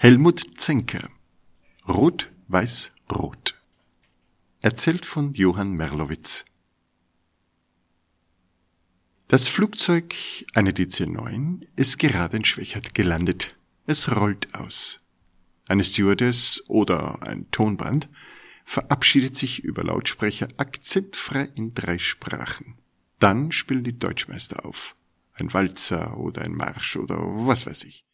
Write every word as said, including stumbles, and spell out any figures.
Helmut Zenker. Rot, Weiß, Rot. Erzählt von Johann Merlowitz. Das Flugzeug, eine D C neun, ist gerade in Schwechat gelandet. Es rollt aus. Eine Stewardess oder ein Tonband verabschiedet sich über Lautsprecher akzentfrei in drei Sprachen. Dann spielen die Deutschmeister auf. Ein Walzer oder ein Marsch oder was weiß ich.